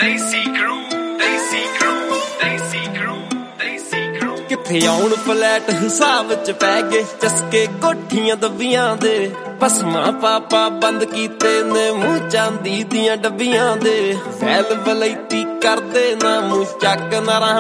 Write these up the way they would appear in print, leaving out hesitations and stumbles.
ਕਿੱਥੇ ਆਉਣ ਫਲੈਟ ਹਿਸਾਬ ਚ ਪੈ ਗਏ ਚਸਕੇ ਕੋਠੀਆਂ ਦੱਬੀਆਂ ਦੇ ਭਸਮਾਂ ਪਾਪਾ ਬੰਦ ਕੀਤੇ ਨੇ ਮੂੰਹ ਚਾਂਦੀ ਦੀਆਂ ਡੱਬੀਆਂ ਦੇ ਫੈਲ ਬਲੈਤੀ ਕਰਦੇ ਨਾ ਮੂੰਹ ਚੱਕ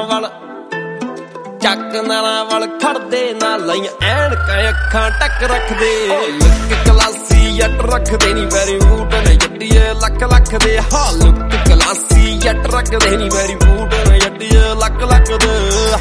ਨਾਰਾਂ ਵੱਲ ਖੜਦੇ ਨਾ ਲਈਆਂ ਐਨਕਾਂ ਅੱਖਾਂ ਟੱਕ ਰੱਖਦੇ ਲੁੱਕ ਕਲਾਸੀ ਜੱਟ ਰੱਖਦੇ ਨੀ ਵੈਰੀ ਬੂਟ ਨੇ ਜੱਟੀਏ ਲੱਖ ਦੇ ਹਾਂ ਲੁੱਕ ਕਲਾਸੀ ਜੱਟ ਰੱਖਦੇ ਨੀ ਵੈਰੀ ਬੂਟ ਨੇ ਜੱਟੀਏ ਲੱਖ ਦੇ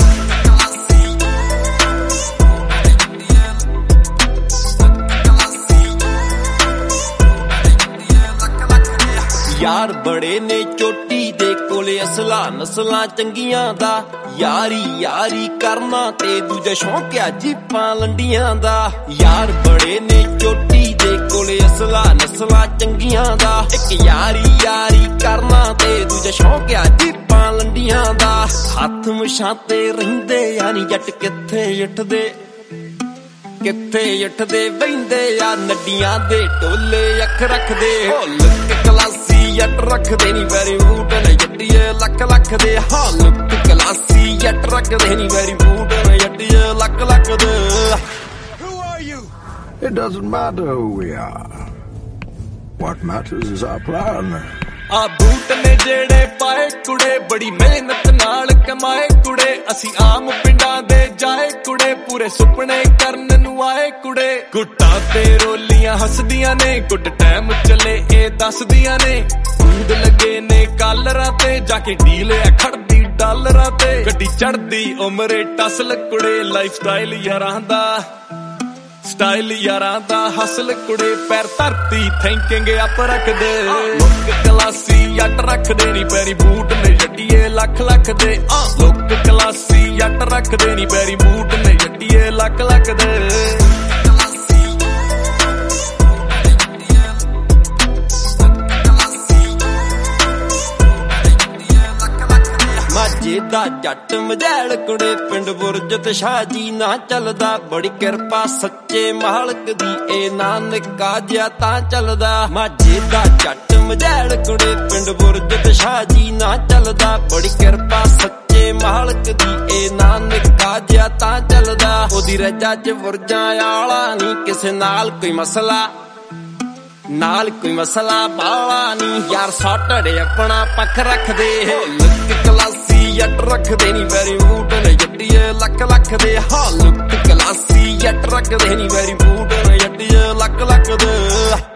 ਯਾਰ ਬੜੇ ਨੇ ਚੋਟੀ ਦੇ ਕੋਲੇ ਅਸਲਾ ਨਸਲਾਂ ਚੰਗੀਆਂ ਦਾ ਯਾਰੀ ਕਰਨਾ ਤੇ ਦੂਜਾ ਸ਼ੌਂਕਿਆ ਜੀਪਾਂ ਲੰਡੀਆਂ ਦਾ ਯਾਰ ਬੜੇ ਨੇ ਚੋਟੀ ਦੇ ਕੋਲੇ ਅਸਲਾ ਨਸਲਾਂ ਚੰਗੀਆਂ ਦਾ ਇੱਕ ਯਾਰੀ ਕਰਨਾ ਤੇ ਦੂਜਾ ਸ਼ੌਂਕਿਆ ਜੀਪਾਂ ਲੰਡੀਆਂ ਦਾ ਹੱਥ ਮਛਾਤੇ ਰਹਿੰਦੇ ਯਾਨੀ ਜੱਟ ਕਿੱਥੇ ਬਹਿੰਦੇ ਆ ਨੱਡੀਆਂ ਦੇ ਟੋਲੇ ਅੱਖ ਰੱਖਦੇ ਹੋ ਲੁੱਕ ਕਲਾਸੀ ਜੱਟ ਰੱਖਦੇ ਨੀ ਵੈਰੀ ਬੂਟ ਨੇ ਜੱਟੀਏ ਲੱਖ ਦੇ ਹਾਂ ਲੁੱਕ ਕਲਾਸੀ ਜੱਟ ਰੱਖਦੇ ਨੀ ਵੈਰੀ ਬੂਟ ਨੇ ਜੱਟੀਏ ਲੱਖ ਦੇ Who are you? It doesn't matter who we are. What matters is our plan. ਆ ਬੂਟ ਨੇ ਜਿਹੜੇ ਪਾਏ ਕੁੜੇ ਬੜੀ ਮਿਹਨਤ ਨਾਲ ਕਮਾਏ ਕੁੜੇ ਅਸੀਂ ਆਮ ਪਿੰਡਾਂ ਦੇ ਜਾਏ ਕੁੜੇ ਪੂਰੇ ਸੁਪਨੇ ਕਰਨ ਨੂੰ ਆਏ ਕੁੜੇ ਗੁੱਟਾਂ ਤੇ ਰੋਲੀਆਂ ਹੱਸਦੀਆਂ ਨੇ ਗੁੱਡ ਟਾਈਮ ਚੱਲੇ ਇਹ ਦੱਸਦੀਆਂ ਨੇ ਦੂਦ ਲੱਗੇ ਨੇ ਕਾਲਰਾਂ ਤੇ ਜਾ ਕੇ ਡੀਲ ਆ ਖੜਦੀ ਡਾਲਰਾਂ ਤੇ ਗੱਡੀ ਚੜਦੀ ਉਮਰੇ ਟਸਲ ਕੁੜੇ ਲਾਈਫ ਸਟਾਈਲ ਯਾਰਾਂ ਦਾ ਹਸਲ ਕੁੜੇ ਪੈਰ ਧਰਤੀ ਥਿੰਕਿੰਗ ਅਪ ਰੱਖਦੇ ਲੁੱਕ ਕਲਾਸੀ ਜੱਟ ਰੱਖਦੇ ਨੀ ਪੈਰੀ ਬੂਟ ਨੇ ਜੱਟੀਏ ਲੱਖ ਦੇ ਲੁੱਕ ਕਲਾਸੀ ਜੱਟ ਰੱਖਦੇ ਨੀ ਪੈਰੀ ਬੂਟ ਨੇ ਜੱਟੀਏ ਲੱਖ ਦੇ ਮਾਝੇ ਦਾ ਜੱਟ ਮਜੈਲ ਕੁੜੇ ਪਿੰਡ ਬੁਰਜ ਤੇ ਸ਼ਾਹਜੀ ਨਾ ਚੱਲਦਾ ਬੜੀ ਕਿਰਪਾ ਸੱਚੇ ਮਾਲਕ ਦੀ ਇਹ ਨਾਨਕਾ ਜਿਆ ਤਾਂ ਚੱਲਦਾ ਮਾਝੇ ਦਾ ਜੱਟ ਮਜੈਲ ਕੁੜੇ ਪਿੰਡ ਬੁਰਜ ਤੇ ਸ਼ਾਹਜੀ ਨਾ ਚੱਲਦਾ ਬੜੀ ਕਿਰਪਾ ਸੱਚੇ ਮਾਲਕ ਦੀ ਇਹ ਨਾਨਕਾ ਜਿਆ ਤਾਂ ਚੱਲਦਾ ਉਹਦੀ ਰਜਾ ਚ ਬੁਰਜਾਂ ਆਲਾ ਨੀ ਕਿਸੇ ਨਾਲ ਕੋਈ ਮਸਲਾ ਬਾਲਾ ਨੀ ਯਾਰ ਸਾਟੜੇ ਆਪਣਾ ਪੱਖ ਰੱਖਦੇ ਲੁੱਕ ਕਲਾਸੀ ਜੱਟ ਰੱਖਦੇ ਨੀ ਵੈਰੀ ਬੂਟ ਨੇ ਜੱਟੀਏ ਲੱਖ ਦੇ ਹਾਂ ਲੁੱਕ ਕਲਾਸੀ ਜੱਟ ਰੱਖਦੇ ਨੀ ਵੈਰੀ ਬੂਟ ਨੇ ਜੱਟੀਏ ਲੱਖ ਦੇ